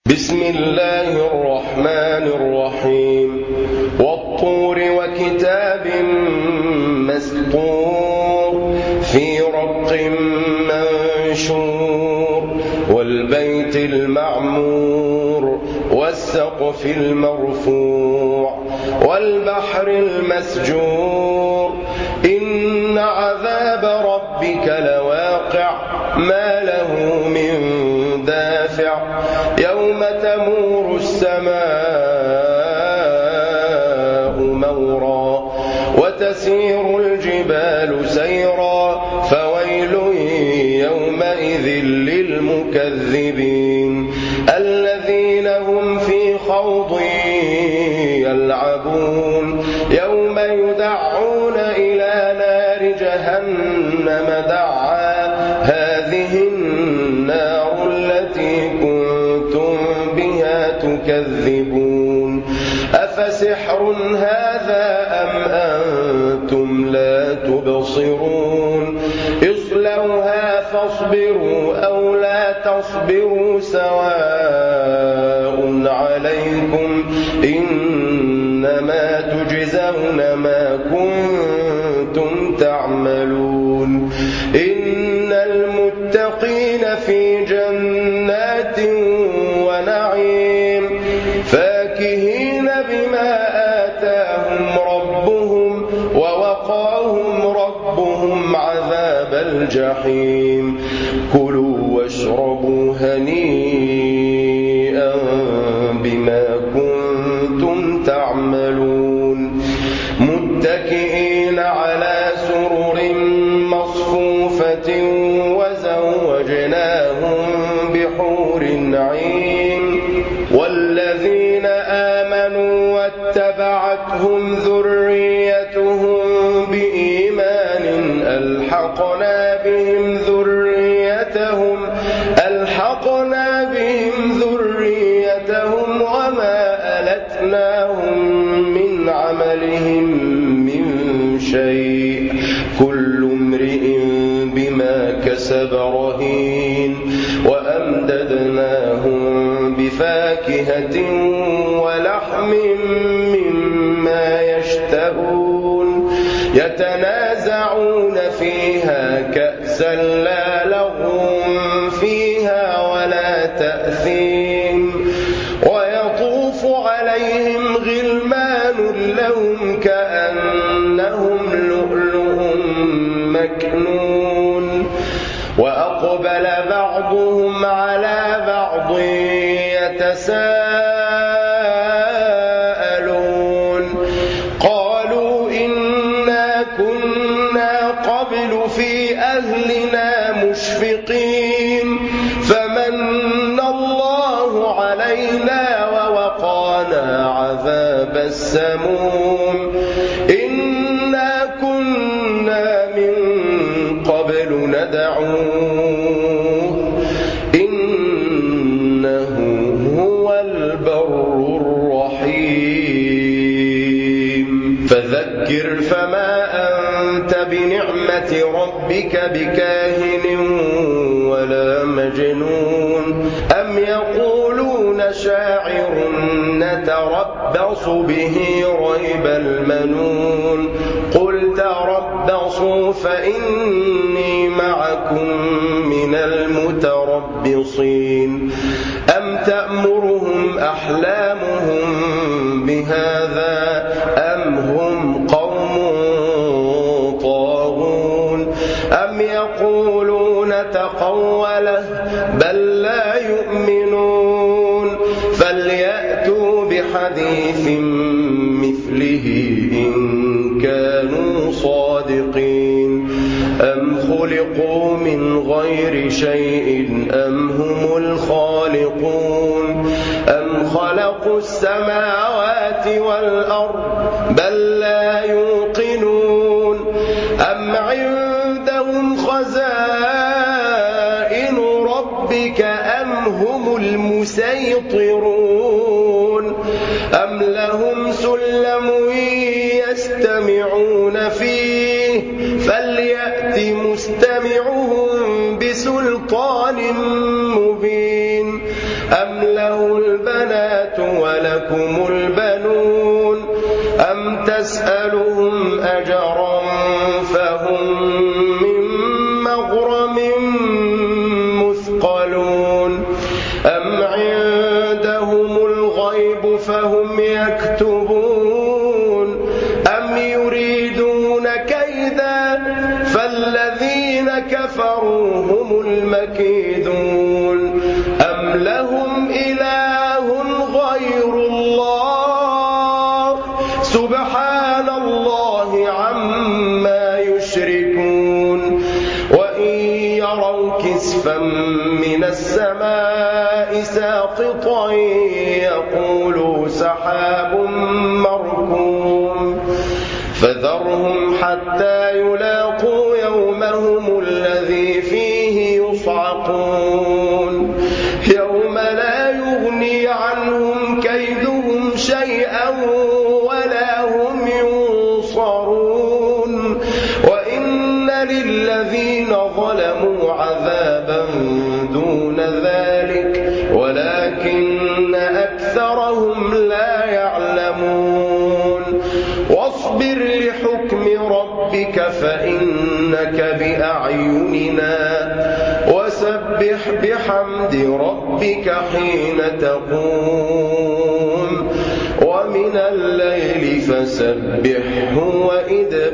بسم الله الرحمن الرحيم والطور وكتاب مسطور في رق منشور والبيت المعمور والسقف المرفوع والبحر المسجور إن عذاب ربك لواقع ما له من دافع يوم تمور السماء مورا وتسير الجبال سيرا فويل يومئذ للمكذبين الذين هم في خوض يلعبون يوم يدعون إلى نار جهنم دعا هذه النار التي كنتم بها تكذبون أفسحر هذا أم أنتم لا تبصرون اصلوها فاصبروا أو لا تصبروا سواء عليكم إنما تجزون ما كنتم تعملون إن المتقين في جنات ونعيم فاكهين بما آتاهم ربهم ووقاهم ربهم عذاب الجحيم كلوا واشربوا هنيئا بما كنتم تعملون متكئين على سرر مصفوفة وزوجناهم بحور عين والذين آمنوا واتبعتهم ذريتهم بإيمان ألحقنا بهم ذريتهم وما ألتناهم من عملهم من شيء كل امرئ بما كسب رهين وأمددناهم بفاكهة ولحم مما يشتهون يتنازعون فيها كأسا لا لغو فيها ولا تأثيم ويطوف عليهم غلمان لهم كأنهم لؤلؤ مكنون وأقبل بعضهم على بعض يتساءلون قالوا إنا كنا قبل في أهلنا مشفقين فمن الله علينا ووقانا عذاب السموم إنا كنا من قبل ندعوه إنه هو البر الرحيم فذكر فما أنت بنعمة ربك بكاهن ولا مجنون أم يقولون شاعر نتربص به ريب المنون قل تربصوا فإني معكم من المتربصين أم تأمرهم أحلامهم بهذا أم هم قوم طاغون أم يقولون تقوله بل لا يؤمنون فليأتوا بحديث مثله إن كانوا صادقين أم خلقوا من غير شيء أم هم الخالقون أم خلقوا السماوات والأرض بل لا يوقنون أم عندهم خزائن ربك أم هم المسيطرون أم لهم سلم يستمعون فيه فليأت مستمعهم بسلطان مبين أم لهم له البنات ولكم البنون أم تسألهم أجرا فهم من مغرم مثقلون أم عندهم الغيب فهم يكتبون أم يريدون كيدا فالذين كفروا هم المكيدون أم لهم إله غير الله سبحان الله عما يشركون وإن يروا كسفا من السماء ساقطا يقولوا سحاب مركوم فذرهم حتى يلاقوا يومهم الذي فيه يصعقون يوم لا يغني عنهم كيدهم شيئا ولا هم ينصرون وإن للذين ظلموا عذابا دون ذلك ولكن أكثرهم لا يعلمون واصبر لحكم ربك فإنك بأعيننا وسبح بحمد ربك حين تقوم ومن الليل فسبحه وإدبار